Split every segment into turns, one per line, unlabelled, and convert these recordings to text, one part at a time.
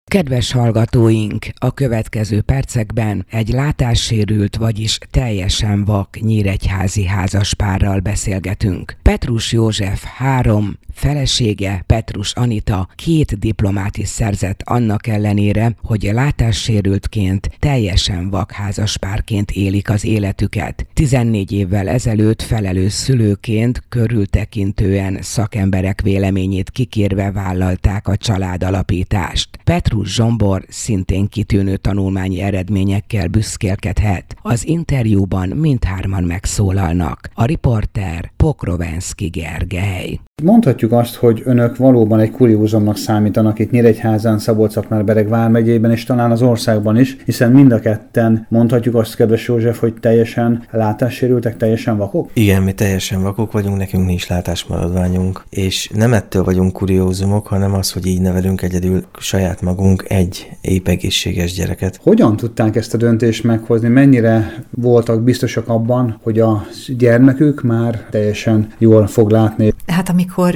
Kedves hallgatóink, a következő percekben egy látássérült, vagyis teljesen vak nyíregyházi házaspárral beszélgetünk. Petrus József 3, felesége Petrus Anita 2 diplomát is szerzett annak ellenére, hogy látássérültként teljesen vak házaspárként élik az életüket. 14 évvel ezelőtt felelős szülőként körültekintően szakemberek véleményét kikérve vállalták a családalapítást. Petrus Zsombor szintén kitűnő tanulmányi eredményekkel büszkélkedhet. Az interjúban mindhárman megszólalnak. A riporter Pokrovenszky Gergely.
Mondhatjuk azt, hogy önök valóban egy kuriózumnak számítanak itt Nyíregyházán, Szabolcs-Szatmár-Bereg vármegyében és talán az országban is, hiszen mind a ketten mondhatjuk azt, kedves József, hogy teljesen látássérültek, teljesen vakok?
Igen, mi teljesen vakok vagyunk, nekünk nincs látásmaradványunk, és nem ettől vagyunk kuriózumok, hanem az, hogy így nevelünk egyedül saját magunk egy épp egészséges gyereket.
Hogyan tudták ezt a döntést meghozni? Mennyire voltak biztosak abban, hogy a gyermekük már teljesen jól fog látni?
Hát amikor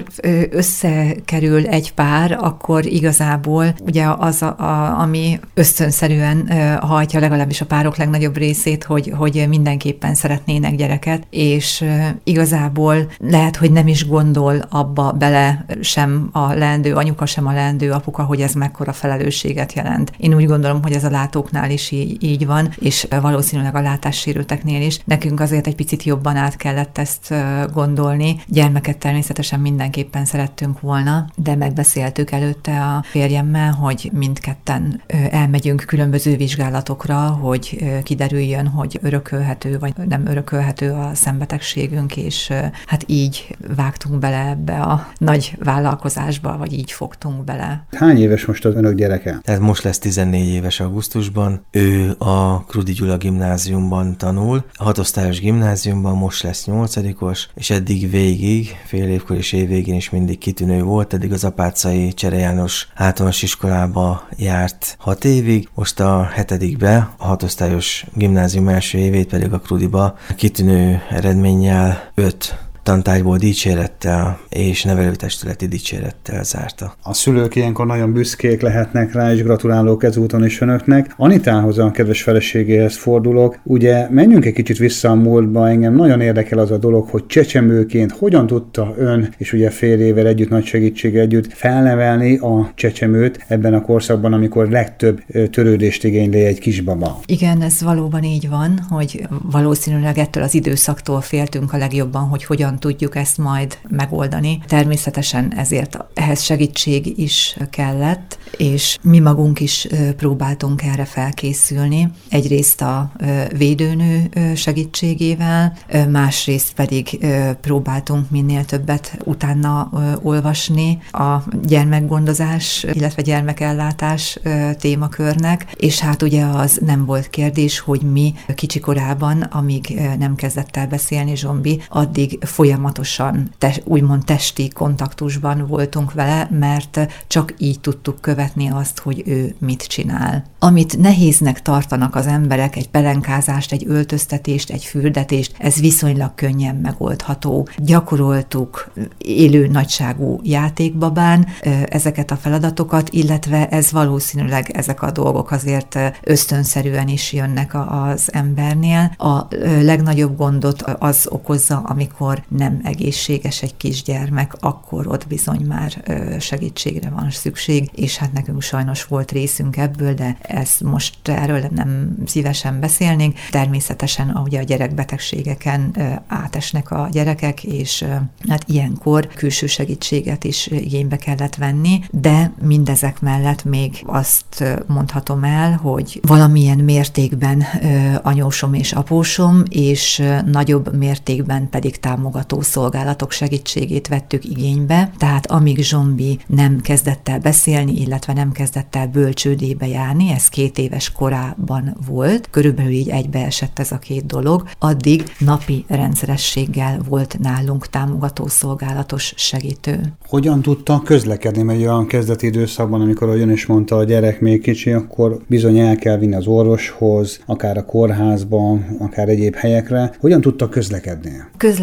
összekerül egy pár, akkor igazából ugye az, ami ösztönszerűen hajtja legalábbis a párok legnagyobb részét, hogy mindenképpen szeretnének gyereket, és igazából lehet, hogy nem is gondol abba bele sem a leendő anyuka, sem a leendő apuka, hogy ez mekkora felelősséget jelent. Én úgy gondolom, hogy ez a látóknál is így van, és valószínűleg a látássérülteknél is. Nekünk azért egy picit jobban át kellett ezt gondolni. Gyermeket természetesen mindenképpen szerettünk volna, de megbeszéltük előtte a férjemmel, hogy mindketten elmegyünk különböző vizsgálatokra, hogy kiderüljön, hogy örökölhető vagy nem örökölhető a szembetegségünk, és hát így vágtunk bele ebbe a nagy vállalkozásba, vagy így fogtunk bele.
Hány éves most az önök gyereke?
Tehát most lesz 14 éves augusztusban. Ő a Krudi Gyula gimnáziumban tanul, a 6 osztályos gimnáziumban most lesz 8-os, és eddig végig, fél évkor és évvégén is mindig kitűnő volt, eddig az Apáczai Csere János általános iskolába járt 6 évig, most a 7-be, a 6 osztályos gimnázium első évét pedig a Krudiba kitűnő eredménnyel 5 tantárgyból dicsérettel és nevelőtestületi dicsérettel zárta.
A szülők ilyenkor nagyon büszkék lehetnek rá, és gratulálok ezúton is önöknek. Anitához, a kedves feleségéhez fordulok. Ugye menjünk egy kicsit vissza a múltba, engem nagyon érdekel az a dolog, hogy csecsemőként hogyan tudta ön, és ugye férjével együtt, nagy segítséggel együtt felnevelni a csecsemőt ebben a korszakban, amikor legtöbb törődést igényli egy kisbaba.
Igen, ez valóban így van, hogy valószínűleg ettől az időszaktól féltünk a legjobban, hogy hogyan tudjuk ezt majd megoldani. Természetesen ezért ehhez segítség is kellett, és mi magunk is próbáltunk erre felkészülni. Egyrészt a védőnő segítségével, másrészt pedig próbáltunk minél többet utána olvasni a gyermekgondozás, illetve gyermekellátás témakörnek, és hát ugye az nem volt kérdés, hogy mi kicsikorában, amíg nem kezdett el beszélni Zsombi, addig folyamatosan úgymond testi kontaktusban voltunk vele, mert csak így tudtuk követni azt, hogy ő mit csinál. Amit nehéznek tartanak az emberek, egy pelenkázást, egy öltöztetést, egy fürdetést, ez viszonylag könnyen megoldható. Gyakoroltuk élő nagyságú játékbabán ezeket a feladatokat, illetve ez valószínűleg ezek a dolgok azért ösztönszerűen is jönnek az embernél. A legnagyobb gondot az okozza, amikor nem egészséges egy kisgyermek, akkor ott bizony már segítségre van szükség, és hát nekünk sajnos volt részünk ebből, de ezt most erről nem szívesen beszélnénk. Természetesen ugye a gyerekbetegségeken átesnek a gyerekek, és hát ilyenkor külső segítséget is igénybe kellett venni, de mindezek mellett még azt mondhatom el, hogy valamilyen mértékben anyósom és apósom, és nagyobb mértékben pedig támogató szolgálatok segítségét vettük igénybe, tehát amíg Zsombi nem kezdett el beszélni, illetve nem kezdett el bölcsődébe járni, ez 2 éves korában volt, körülbelül így egybeesett ez a 2 dolog, addig napi rendszerességgel volt nálunk támogató szolgálatos segítő.
Hogyan tudta közlekedni, mert a kezdeti időszakban, amikor ön is mondta, a gyerek még kicsi, akkor bizony el kell vinni az orvoshoz, akár a kórházba, akár egyéb helyekre. Hogyan tudta közlekedni?
Közlekedés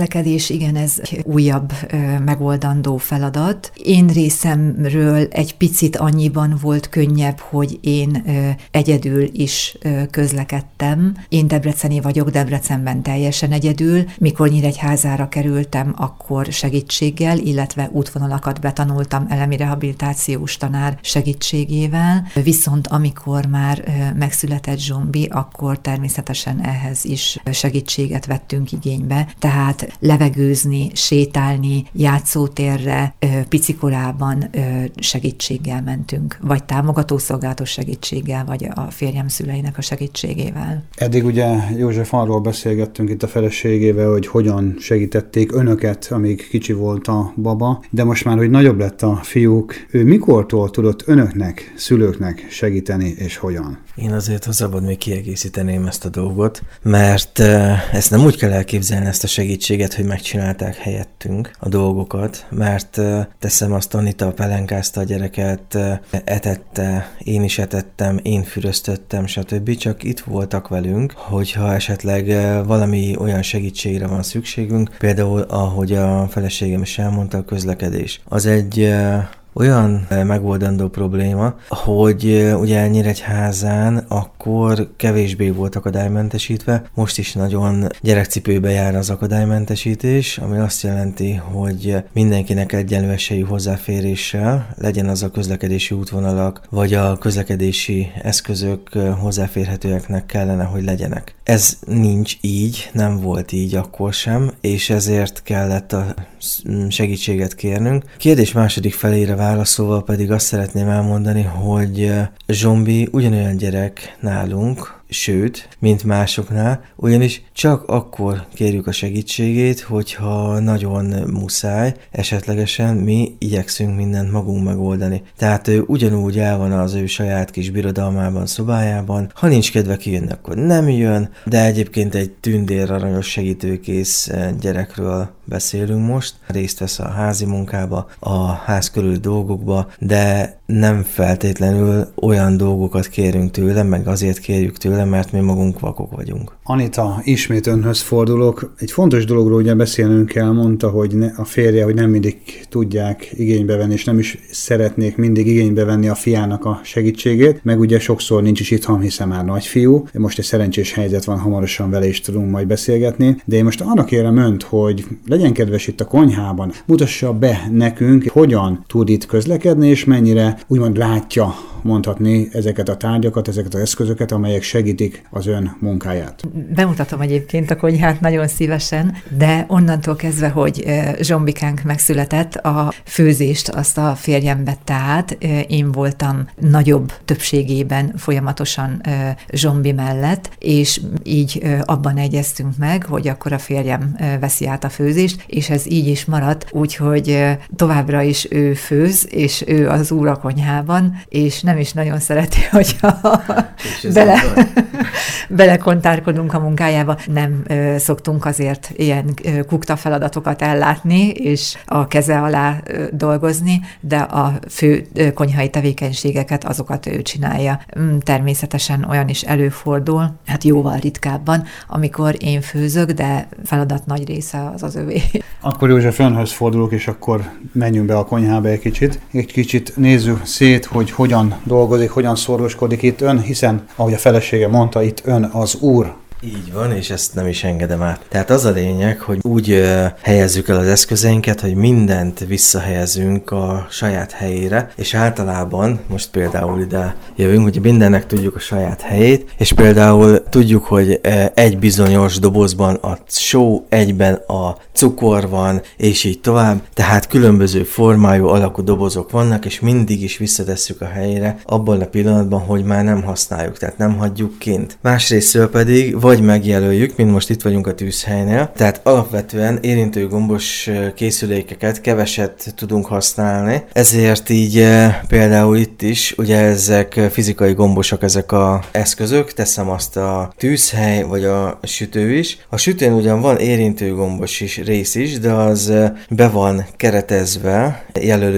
és igen, ez egy újabb megoldandó feladat. Én részemről egy picit annyiban volt könnyebb, hogy én egyedül is közlekedtem. Én debreceni vagyok, Debrecenben teljesen egyedül. Mikor Nyíregyházára kerültem, akkor segítséggel, illetve útvonalakat betanultam elemi rehabilitációs tanár segítségével. Viszont amikor már megszületett Zsombi, akkor természetesen ehhez is segítséget vettünk igénybe. Tehát levegőzni, sétálni, játszótérre, picikorában segítséggel mentünk, vagy támogatószolgálatos segítséggel, vagy a férjem szüleinek a segítségével.
Eddig ugye, József, arról beszélgettünk itt a feleségével, hogy hogyan segítették önöket, amíg kicsi volt a baba, de most már, hogy nagyobb lett a fiúk, ő mikortól tudott önöknek, szülőknek segíteni, és hogyan?
Én azért szabad még kiegészíteném ezt a dolgot, mert ezt nem úgy kell elképzelni, ezt a segítséget, hogy megcsinálták helyettünk a dolgokat, mert teszem azt, Anita pelenkázta a gyereket, etette, én is etettem, én füröztöttem, stb. Csak itt voltak velünk, hogyha esetleg valami olyan segítségre van szükségünk, például ahogy a feleségem is elmondta, a közlekedés. Az egy olyan megoldandó probléma, hogy ugye Nyíregyházán akkor kevésbé volt akadálymentesítve, most is nagyon gyerekcipőbe jár az akadálymentesítés, ami azt jelenti, hogy mindenkinek egyenlő esélyű hozzáféréssel, legyen az a közlekedési útvonalak, vagy a közlekedési eszközök hozzáférhetőeknek kellene, hogy legyenek. Ez nincs így, nem volt így akkor sem, és ezért kellett a segítséget kérnünk. Kérdés második felére válaszolva pedig azt szeretném elmondani, hogy Zsombi ugyanolyan gyerek nálunk, sőt, mint másoknál, ugyanis csak akkor kérjük a segítségét, hogyha nagyon muszáj, esetlegesen mi igyekszünk mindent magunk megoldani. Tehát ő ugyanúgy el van az ő saját kis birodalmában, szobájában, ha nincs kedve kijönni, akkor nem jön, de egyébként egy tündér aranyos segítőkész gyerekről beszélünk most, részt vesz a házi munkába, a ház körüli dolgokba, de nem feltétlenül olyan dolgokat kérünk tőle, meg azért kérjük tőle, mert mi magunk vakok vagyunk.
Anita, ismét önhöz fordulok. Egy fontos dologról ugye beszélnünk kell, mondta, hogy a férje, hogy nem mindig tudják igénybe venni, és nem is szeretnék mindig igénybe venni a fiának a segítségét, meg ugye sokszor nincs is itthon, hiszen már nagyfiú. Most egy szerencsés helyzet van, hamarosan vele is tudunk majd beszélgetni, de én most arra kérem önt, hogy legyen kedves itt a konyhában, mutassa be nekünk, hogyan tud itt közlekedni, és mennyire úgymond látja, mondhatni ezeket a tárgyakat, ezeket az eszközöket, amelyek segítik az ön munkáját.
Bemutatom egyébként a konyhát nagyon szívesen, de onnantól kezdve, hogy Zsombikánk megszületett, a főzést azt a férjem vette át. Én voltam nagyobb többségében folyamatosan Zsombi mellett, és így abban egyeztünk meg, hogy akkor a férjem veszi át a főzést, és ez így is maradt, úgyhogy továbbra is ő főz, és ő az úr a konyhában, és nem is nagyon szereti, hogyha belekontárkodunk a munkájába. Nem szoktunk azért ilyen kukta feladatokat ellátni, és a keze alá dolgozni, de a fő konyhai tevékenységeket azokat ő csinálja. Természetesen olyan is előfordul, hát jóval ritkábban, amikor én főzök, de feladat nagy része az az övé.
Akkor József, önhöz fordulok, és akkor menjünk be a konyhába egy kicsit. Egy kicsit nézzük szét, hogy hogyan dolgozik, hogyan szoroskodik itt ön, hiszen, ahogy a felesége mondta, itt ön az úr.
Így van, és ezt nem is engedem át. Tehát az a lényeg, hogy úgy helyezzük el az eszközeinket, hogy mindent visszahelyezünk a saját helyére, és általában, most például ide jövünk, hogy mindennek tudjuk a saját helyét, és például tudjuk, hogy egy bizonyos dobozban a só, egyben a cukor van, és így tovább, tehát különböző formájú, alakú dobozok vannak, és mindig is visszatesszük a helyére, abban a pillanatban, hogy már nem használjuk, tehát nem hagyjuk kint. Másrésztről pedig vagy megjelöljük, mint most itt vagyunk a tűzhelynél, tehát alapvetően érintőgombos készülékeket keveset tudunk használni, ezért így például itt is, ugye ezek fizikai gombosak, ezek az eszközök, teszem azt a tűzhely, vagy a sütő is. A sütőn ugyan van érintőgombos is rész is, de az be van keretezve jelölő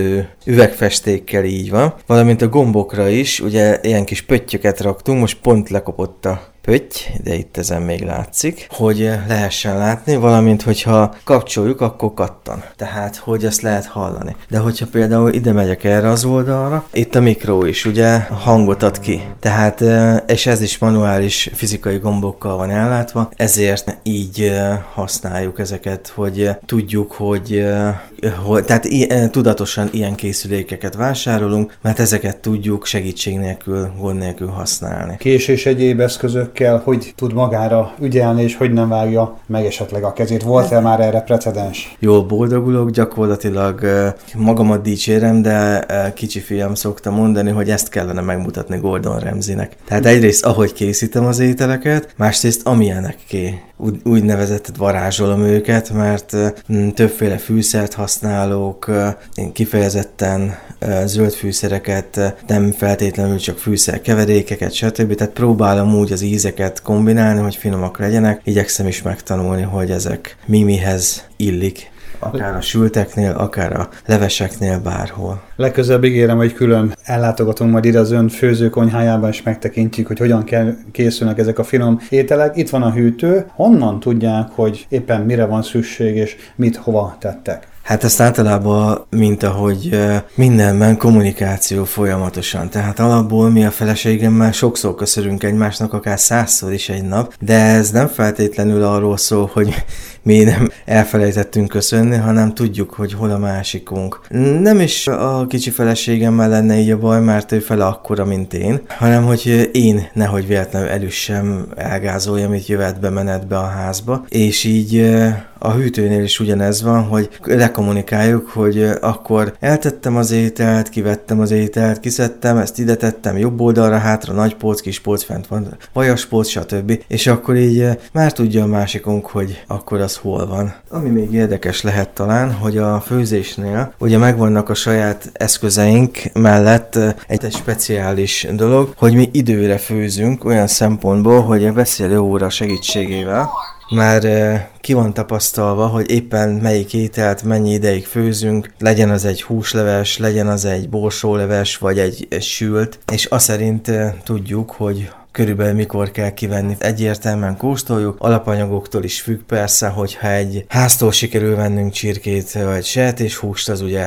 üvegfestékkel, így van. Valamint a gombokra is, ugye ilyen kis pöttyöket raktunk, most pont lekopott a pötty, de itt ezen még látszik, hogy lehessen látni, valamint hogyha kapcsoljuk, akkor kattan. Tehát, hogy ezt lehet hallani. De hogyha például ide megyek erre az oldalra, itt a mikró is ugye hangot ad ki. Tehát, és ez is manuális fizikai gombokkal van ellátva, ezért így használjuk ezeket, hogy tudjuk, hogy tehát tudatosan ilyen készülékeket vásárolunk, mert ezeket tudjuk segítség nélkül, gond nélkül használni.
Kés és egyéb eszközökkel hogy tud magára ügyelni, és hogy nem vágja meg esetleg a kezét? Volt-e már erre precedens?
Jól boldogulok, gyakorlatilag magamat dicsérem, de kicsi fiam szokta mondani, hogy ezt kellene megmutatni Gordon Ramsaynek. Tehát egyrészt ahogy készítem az ételeket, másrészt amilyenekké úgynevezett varázsolom őket, mert többféle fűszert használok, én kifejezetten zöld fűszereket, nem feltétlenül csak fűszerkeverékeket, stb. Tehát próbálom úgy az ízeket kombinálni, hogy finomak legyenek, igyekszem is megtanulni, hogy ezek mihez illik. Akár a sülteknél, akár a leveseknél, bárhol.
Legközelebb ígérem, hogy külön ellátogatunk majd ide az ön főzőkonyhájában, és megtekintjük, hogy hogyan készülnek ezek a finom ételek. Itt van a hűtő. Honnan tudják, hogy éppen mire van szükség, és mit hova tettek?
Hát ezt általában, mint ahogy mindenben kommunikáció folyamatosan. Tehát alapból mi a feleségemmel sokszor köszönünk egymásnak, akár 100-szor is egy nap, de ez nem feltétlenül arról szól, hogy mi nem elfelejtettünk köszönni, hanem tudjuk, hogy hol a másikunk. Nem is a kicsi feleségemmel lenne így a baj, mert ő fele akkora, mint én, hanem hogy én nehogy véletlenül elüssem, elgázoljam, itt jövetbe, menetbe a házba, és így a hűtőnél is ugyanez van, hogy lekommunikáljuk, hogy akkor eltettem az ételt, kivettem az ételt, kiszedtem, ezt ide tettem, jobb oldalra, hátra, nagy polc, kis polc, fent van, vajas polc, stb. És akkor így már tudja a másikunk, hogy akkor az hol van. Ami még érdekes lehet talán, hogy a főzésnél ugye megvannak a saját eszközeink mellett egy speciális dolog, hogy mi időre főzünk olyan szempontból, hogy a beszélő óra segítségével már ki van tapasztalva, hogy éppen melyik ételt mennyi ideig főzünk, legyen az egy húsleves, legyen az egy borsóleves, vagy egy sült, és azt szerint tudjuk, hogy körülbelül mikor kell kivenni. Egyértelműen kóstoljuk, alapanyagoktól is függ persze, hogyha egy háztól sikerül vennünk csirkét vagy sertéshúst, az ugye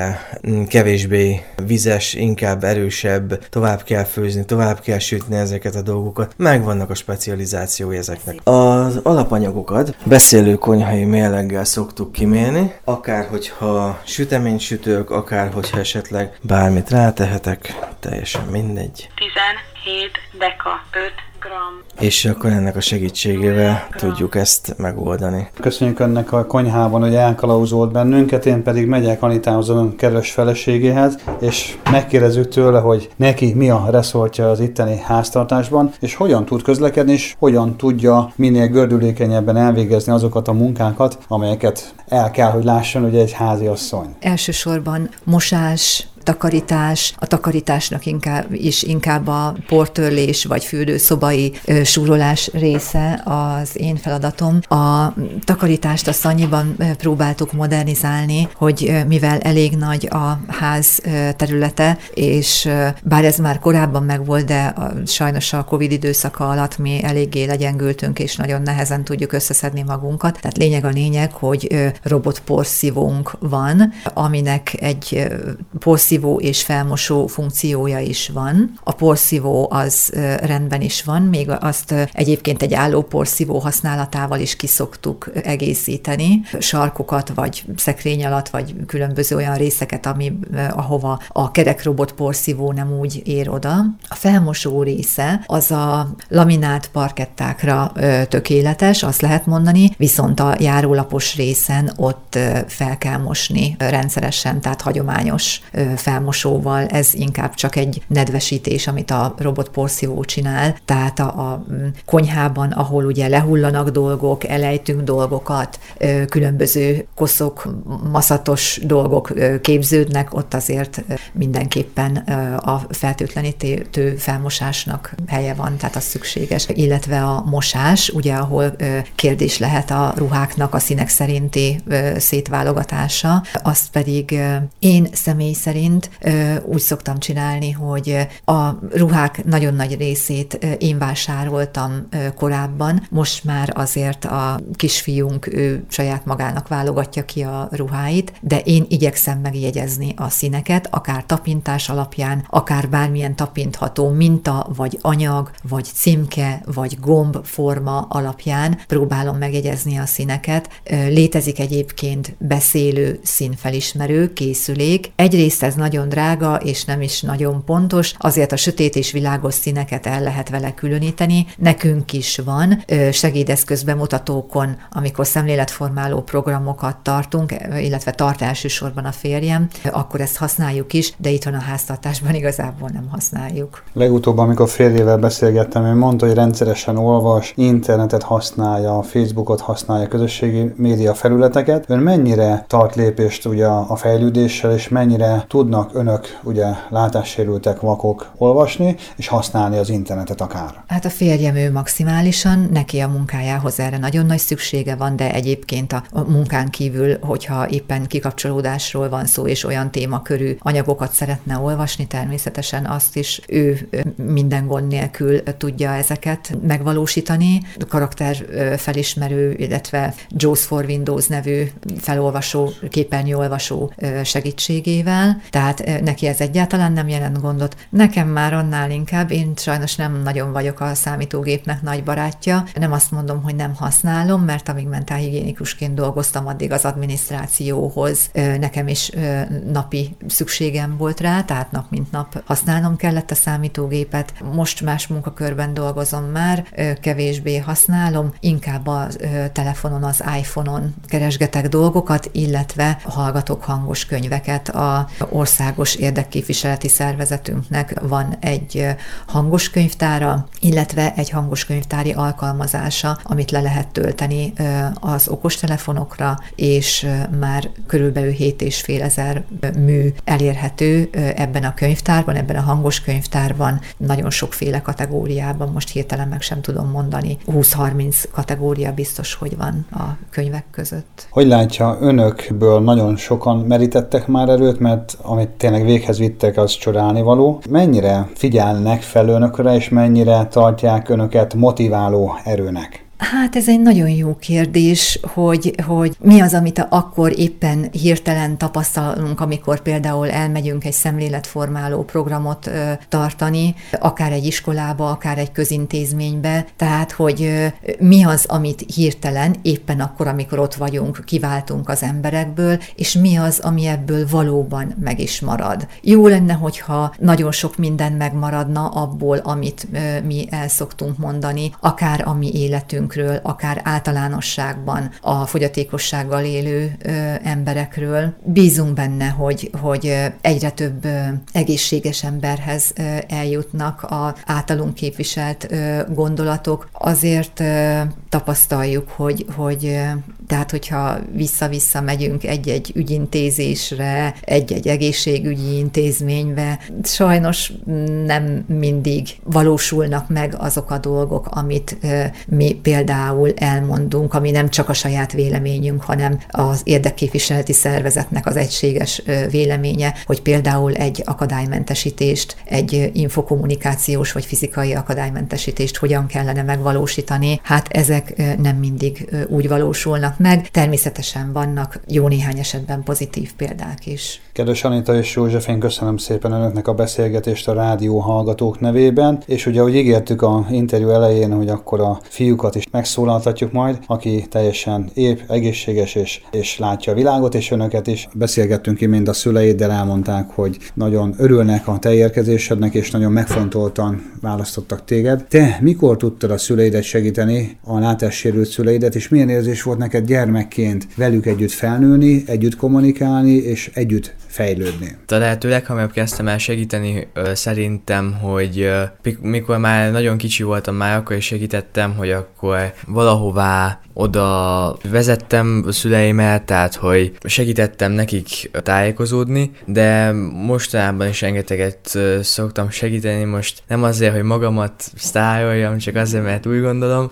kevésbé vizes, inkább erősebb, tovább kell főzni, tovább kell sütni ezeket a dolgokat. Megvannak a specializációi ezeknek. Az alapanyagokat beszélő konyhai mérleggel szoktuk kimérni, akár hogyha süteményt sütök, akár hogyha esetleg bármit rátehetek, teljesen mindegy.
17 deka, 5 gram.
És akkor ennek a segítségével tudjuk ezt megoldani.
Köszönjük önnek a konyhában, hogy elkalauzolt bennünket, én pedig megyek Anitához, ön kedves feleségéhez, és megkérdezzük tőle, hogy neki mi a reszortja az itteni háztartásban, és hogyan tud közlekedni, és hogyan tudja minél gördülékenyebben elvégezni azokat a munkákat, amelyeket el kell, hogy lásson ugye egy háziasszony.
Elsősorban mosás, takarítás, a takarításnak inkább a portörlés vagy fürdőszobai súrolás része az én feladatom. A takarítást a Szanyiban próbáltuk modernizálni, hogy mivel elég nagy a ház területe, és bár ez már korábban megvolt, de sajnos a Covid időszaka alatt mi eléggé legyengültünk, és nagyon nehezen tudjuk összeszedni magunkat. Tehát lényeg, hogy robotporszívónk van, aminek egy porszívó és felmosó funkciója is van. A porszívó az rendben is van, még azt egyébként egy álló porszívó használatával is kiszoktuk egészíteni. Sarkokat, vagy szekrény alatt, vagy különböző olyan részeket, ahova a kerekrobot porszívó nem úgy ér oda. A felmosó része az a laminált parkettákra tökéletes, azt lehet mondani, viszont a járólapos részen ott fel kell mosni rendszeresen, tehát hagyományos felmosóval, ez inkább csak egy nedvesítés, amit a robotporszívó csinál, tehát a konyhában, ahol ugye lehullanak dolgok, elejtünk dolgokat, különböző koszok, maszatos dolgok képződnek, ott azért mindenképpen a fertőtlenítő felmosásnak helye van, tehát az szükséges. Illetve a mosás, ugye, ahol kérdés lehet a ruháknak a színek szerinti szétválogatása, azt pedig én személy szerint szerint úgy szoktam csinálni, hogy a ruhák nagyon nagy részét én vásároltam korábban, most már azért a kisfiunk ő saját magának válogatja ki a ruháit, de én igyekszem megjegyezni a színeket, akár tapintás alapján, akár bármilyen tapintható minta, vagy anyag, vagy címke, vagy gomb forma alapján próbálom megjegyezni a színeket. Létezik egyébként beszélő színfelismerő készülék. Egyrészt ez nagyon drága, és nem is nagyon pontos, azért a sötét és világos színeket el lehet vele különíteni. Nekünk is van segédeszköz bemutatókon, amikor szemléletformáló programokat tartunk, illetve tart elsősorban a férjem, akkor ezt használjuk is, de itthon a háztartásban igazából nem használjuk.
Legutóbb, amikor férjével beszélgettem, ő mondta, hogy rendszeresen olvas, internetet használja, Facebookot használja, közösségi média felületeket. Ön mennyire tart lépést ugye a fejlődéssel, és mennyire tudnak önök, ugye látássérültek, vakok olvasni, és használni az internetet akár?
Hát a férjem ő maximálisan, neki a munkájához erre nagyon nagy szüksége van, de egyébként a munkán kívül, hogyha éppen kikapcsolódásról van szó, és olyan témakörű anyagokat szeretne olvasni, természetesen azt is ő minden gond nélkül tudja ezeket megvalósítani. Karakterfelismerő, illetve JAWS for Windows nevű felolvasó, képernyőolvasó segítségével, tehát neki ez egyáltalán nem jelent gondot. Nekem már annál inkább, én sajnos nem nagyon vagyok a számítógépnek nagy barátja. Nem azt mondom, hogy nem használom, mert amíg mentálhigiénikusként dolgoztam, addig az adminisztrációhoz nekem is napi szükségem volt rá, tehát nap mint nap használnom kellett a számítógépet. Most más munkakörben dolgozom már, kevésbé használom, inkább a telefonon, az iPhone-on keresgetek dolgokat, illetve hallgatok hangos könyveket. Az országos érdekképviseleti szervezetünknek van egy hangos könyvtára, illetve egy hangos könyvtári alkalmazása, amit le lehet tölteni az okostelefonokra, és már körülbelül 7500 mű elérhető ebben a könyvtárban, ebben a hangos könyvtárban, nagyon sokféle kategóriában, most hirtelen meg sem tudom mondani, 20-30 kategória biztos, hogy van a könyvek között.
Hogy látja, önökből nagyon sokan merítettek már erőt, mert amit tényleg véghez vittek, az csodálnivaló. Mennyire figyelnek fel önökre, és mennyire tartják önöket motiváló erőnek?
Hát ez egy nagyon jó kérdés, hogy mi az, amit akkor éppen hirtelen tapasztalunk, amikor például elmegyünk egy szemléletformáló programot tartani, akár egy iskolába, akár egy közintézménybe, tehát hogy mi az, amit hirtelen éppen akkor, amikor ott vagyunk, kiváltunk az emberekből, és mi az, ami ebből valóban meg is marad. Jó lenne, hogyha nagyon sok minden megmaradna abból, amit mi el szoktunk mondani, akár a mi életünkről, akár általánosságban a fogyatékossággal élő emberekről. Bízunk benne, hogy egyre több egészséges emberhez eljutnak az általunk képviselt gondolatok. Azért tapasztaljuk, hogy tehát, hogyha vissza-vissza megyünk egy-egy ügyintézésre, egy-egy egészségügyi intézménybe, sajnos nem mindig valósulnak meg azok a dolgok, amit mi például elmondunk, ami nem csak a saját véleményünk, hanem az érdekképviseleti szervezetnek az egységes véleménye, hogy például egy akadálymentesítést, egy infokommunikációs vagy fizikai akadálymentesítést hogyan kellene megvalósítani. Hát ezek nem mindig úgy valósulnak meg. Természetesen vannak jó néhány esetben pozitív példák is.
Kedves Anita és József, én köszönöm szépen önöknek a beszélgetést a rádió hallgatók nevében, és ugye, ahogy ígértük a interjú elején, hogy akkor a fiúkat is megszólaltatjuk majd, aki teljesen épp, egészséges és látja a világot, és önöket is. Beszélgettünk imént a szüleiddel, elmondták, hogy nagyon örülnek a te érkezésednek, és nagyon megfontoltan választottak téged. Te mikor tudtad a szüleidet segíteni, a látássérült szüleidet, és milyen érzés volt neked gyermekként velük együtt felnőni, együtt kommunikálni, és együtt fejlődni?
A lehető leghamarabb kezdtem el segíteni, szerintem, hogy mikor már nagyon kicsi voltam, már akkor is segítettem, hogy akkor valahová oda vezettem a szüleimet, tehát hogy segítettem nekik tájékozódni, de mostanában is rengeteget szoktam segíteni, most nem azért, hogy magamat sztároljam, csak azért, mert úgy gondolom,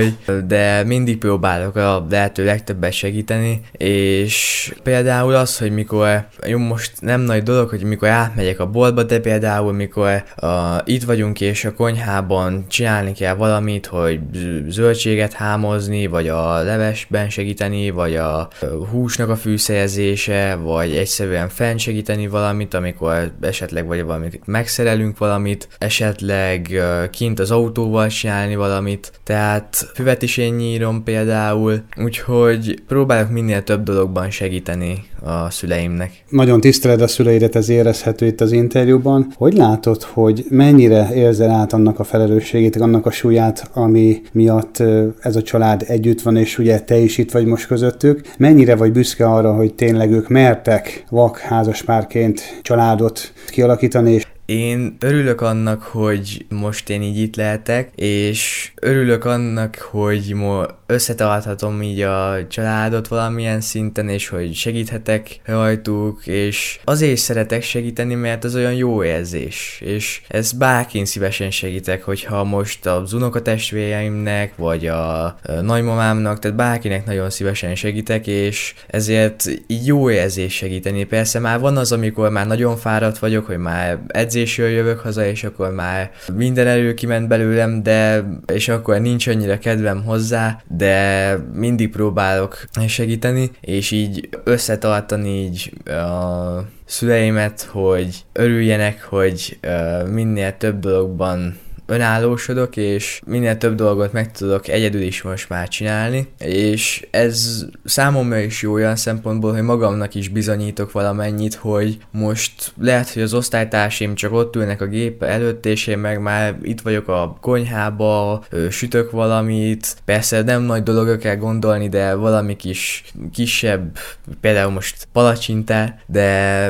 de mindig próbálok a lehető legtöbbet segíteni, és például az, hogy mikor most nem nagy dolog, hogy mikor átmegyek a boltba, de például mikor itt vagyunk és a konyhában csinálni kell valamit, hogy zöldséget hámozni, vagy a levesben segíteni, vagy a húsnak a fűszerezése, vagy egyszerűen fent segíteni valamit, amikor esetleg vagy valamit megszerelünk valamit, esetleg kint az autóval csinálni valamit, tehát füvet is én nyírom például, úgyhogy próbálok minél több dologban segíteni a szüleimnek.
Nagyon tiszteled a szüleidet, ez érezhető itt az interjúban. Hogy látod, hogy mennyire érzel át annak a felelősségét, annak a súlyát, ami miatt ez a család együtt van, és ugye te is itt vagy most közöttük? Mennyire vagy büszke arra, hogy tényleg ők mertek vak házaspárként családot kialakítani, és
én örülök annak, hogy most én így itt lehetek, és örülök annak, hogy összetarthatom így a családot valamilyen szinten, és hogy segíthetek rajtuk, és azért szeretek segíteni, mert az olyan jó érzés, és ezt bárkin szívesen segítek, hogyha most az unokatestvéreimnek, vagy a nagymamámnak, tehát bárkinek nagyon szívesen segítek, és ezért így jó érzés segíteni. Persze már van az, amikor már nagyon fáradt vagyok, hogy már edzésről jövök haza, és akkor már minden erő kiment belőlem, és akkor nincs annyira kedvem hozzá, de mindig próbálok segíteni, és így összetartani így a szüleimet, hogy örüljenek, hogy minél több dologban önállósodok, és minél több dolgot meg tudok egyedül is most már csinálni, és ez számomra is jó olyan szempontból, hogy magamnak is bizonyítok valamennyit, hogy most lehet, hogy az osztálytársaim csak ott ülnek a gép előtt, és én meg már itt vagyok a konyhába, sütök valamit, persze nem nagy dologra kell gondolni, de valami kisebb, például most palacsintát, de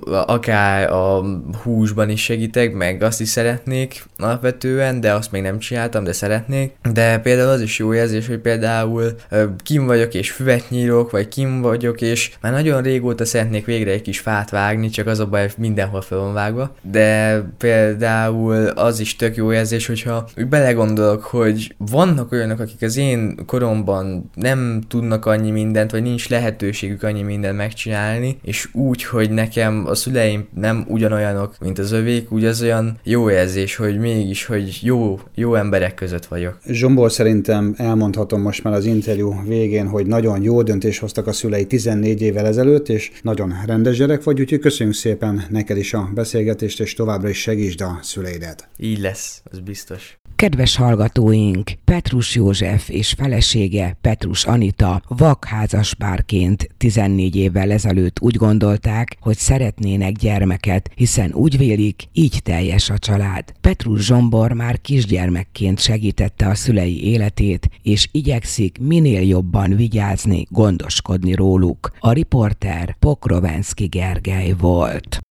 akár a húsban is segítek, meg azt is szeretnék alapvetően, de azt még nem csináltam, de szeretnék. De például az is jó érzés, hogy például kim vagyok és füvet nyírok, vagy kim vagyok, és már nagyon régóta szeretnék végre egy kis fát vágni, csak az a baj, mindenhol fel van vágva. De például az is tök jó érzés, hogyha úgy belegondolok, hogy vannak olyanok, akik az én koromban nem tudnak annyi mindent, vagy nincs lehetőségük annyi mindent megcsinálni, és úgy, hogy nekem a szüleim nem ugyanolyanok, mint az övék, úgy az olyan jó érzés, hogy mégis, hogy jó emberek között vagyok.
Zsombor, szerintem elmondhatom most már az interjú végén, hogy nagyon jó döntést hoztak a szülei 14 évvel ezelőtt, és nagyon rendes gyerek vagy, úgyhogy köszönjük szépen neked is a beszélgetést, és továbbra is segítsd a szüleidet.
Így lesz, az biztos.
Kedves hallgatóink, Petrus József és felesége Petrus Anita vakházaspárként 14 évvel ezelőtt úgy gondolták, hogy szeretnének gyermeket, hiszen úgy vélik, így teljes a család. Petrus Zsombor már kisgyermekként segítette a szülei életét, és igyekszik minél jobban vigyázni, gondoskodni róluk. A riporter Pokrovenszky Gergely volt.